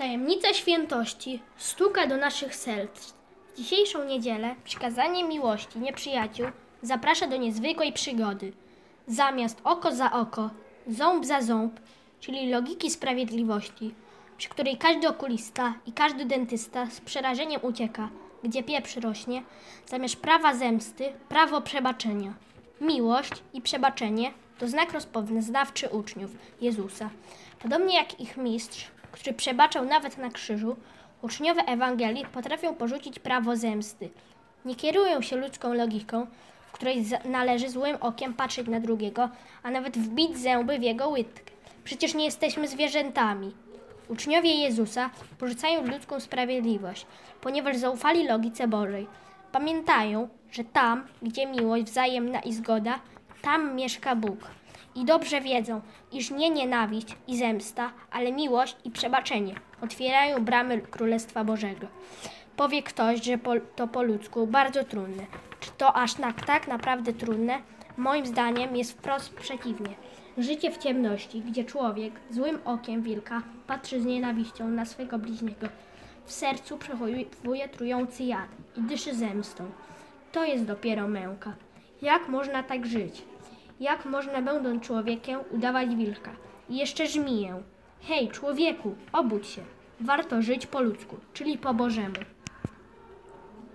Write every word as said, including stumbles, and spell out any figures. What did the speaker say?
Tajemnica świętości stuka do naszych serc. W dzisiejszą niedzielę przykazanie miłości nieprzyjaciół zaprasza do niezwykłej przygody. Zamiast oko za oko, ząb za ząb, czyli logiki sprawiedliwości, przy której każdy okulista i każdy dentysta z przerażeniem ucieka, gdzie pieprz rośnie, zamiast prawa zemsty, prawo przebaczenia. Miłość i przebaczenie to znak rozpoznawczy uczniów Jezusa. Podobnie jak ich mistrz, który przebaczał nawet na krzyżu, uczniowie Ewangelii potrafią porzucić prawo zemsty. Nie kierują się ludzką logiką, w której należy złym okiem patrzeć na drugiego, a nawet wbić zęby w jego łydkę. Przecież nie jesteśmy zwierzętami. Uczniowie Jezusa porzucają ludzką sprawiedliwość, ponieważ zaufali logice Bożej. Pamiętają, że tam, gdzie miłość wzajemna i zgoda, tam mieszka Bóg. I dobrze wiedzą, iż nie nienawiść i zemsta, ale miłość i przebaczenie otwierają bramy Królestwa Bożego. Powie ktoś, że po, to po ludzku bardzo trudne. Czy to aż tak, tak naprawdę trudne? Moim zdaniem jest wprost przeciwnie. Życie w ciemności, gdzie człowiek złym okiem wilka patrzy z nienawiścią na swego bliźniego, w sercu przechowuje trujący jad i dyszy zemstą. To jest dopiero męka. Jak można tak żyć? Jak można, będąc człowiekiem, udawać wilka? I jeszcze żmiję. Hej, człowieku, obudź się. Warto żyć po ludzku, czyli po Bożemu.